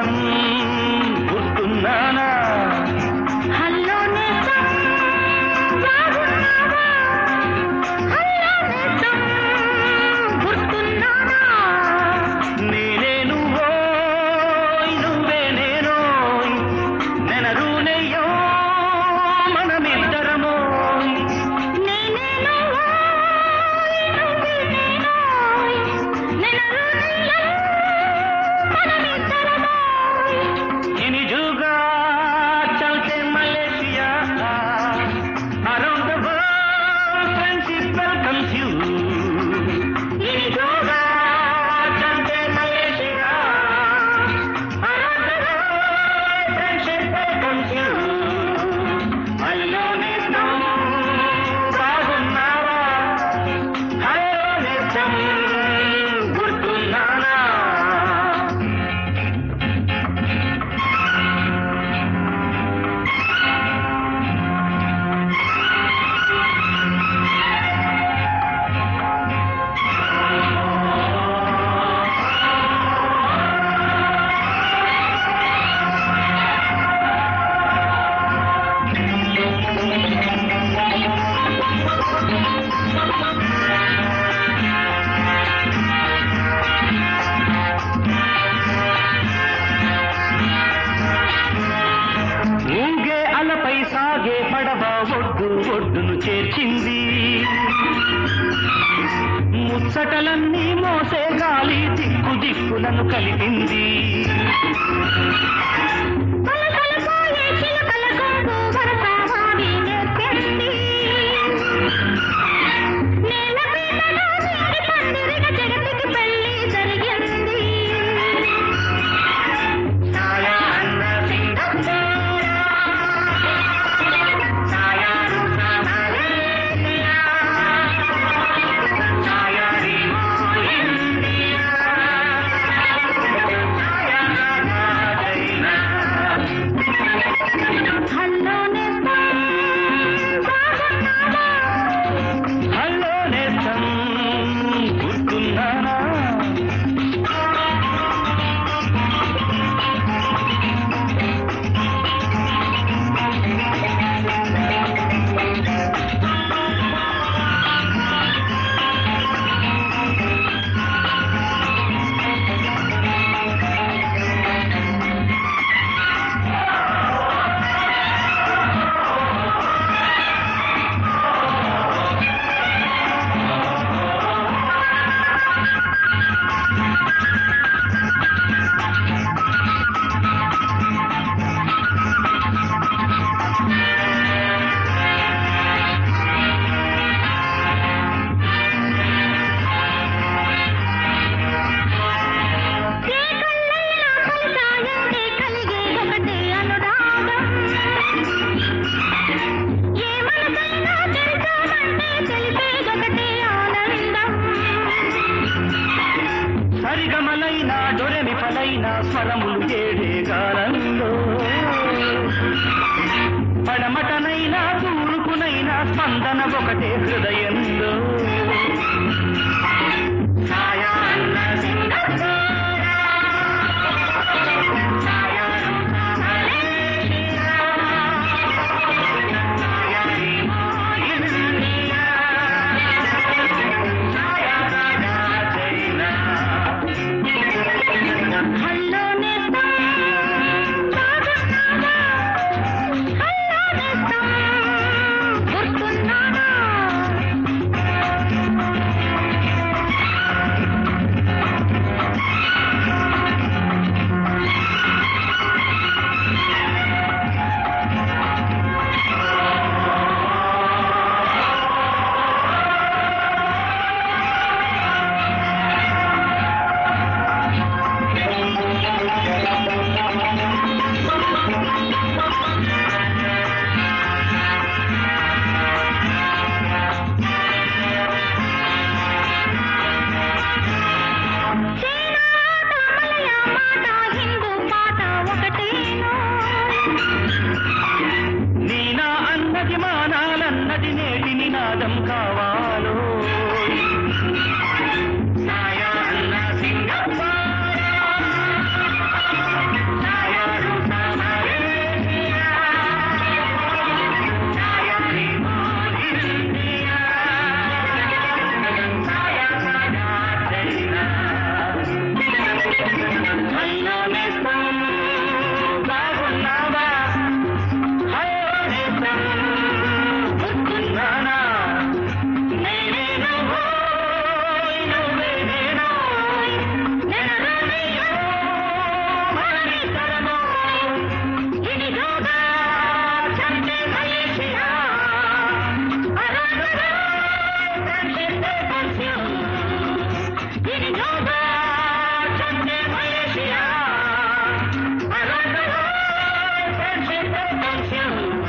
నేస్తం గుర్తున్నానా హలో నేస్తం బాగున్నావా హలో నేస్తం గుర్తున్నానా నేనే నువ్వోయ్ నువ్వే నేనోయ్ నెనరు నెయ్యో మనమిద్దరమోయ్ నేనే నువ్వోయ్ నువ్వే నేనోయ్ నెనరు నెయ్యో మనమిద్దరమోయ్ ఇనిజుగా చల్తే Malaysia around the world friendship welcomes you ఇనిజుగా చల్తే Malaysia around the world friendship welcomes you hello నేస్తం బాగున్నావా హలో నేస్తం గుర్తున్నానా ఊగే అలపై సాగే పడవ ఒడ్డును చేర్చింది ముచ్చటలన్నీ మోసే గాలి దిక్కులను కలిపింది కలకలపోయే చిలకల గొంతు వరసావాడి నేర్పింది నేల పీటలో నీటి పందిరిగా జగతికి పెళ్లి జరిగింది సాయా అన్న సింగపూరా సాయా రూసా మలేషియా సాయా రీమో ఇండియా సాయా నాగా చైనా హలో నేస్తం బాగున్నావా హలో నేస్తం గుర్తున్నానా ఏ కళ్ళైనా కలిసాయంటే కలిగే ఒకటే అనురాగం ఏ మనసైనా తెలిసామంటే తెలిపేదొకటే ఆనందం సరిగమలైన డొరెమిపలైన స్వరములు ఏడే గానంలో పడమటనైనా తూర్పునైనా స్పందన ఒకటే హృదయంలో సాయా అన్న సింగపూరా సాయా రూసా మలేషియా సాయా రీమో ఇండియా సాయా నాగా చైనా హలో నేస్తం బాగున్నావా హలో నేస్తం గుర్తున్నానా Malaysia. Around the world, friendship and consume.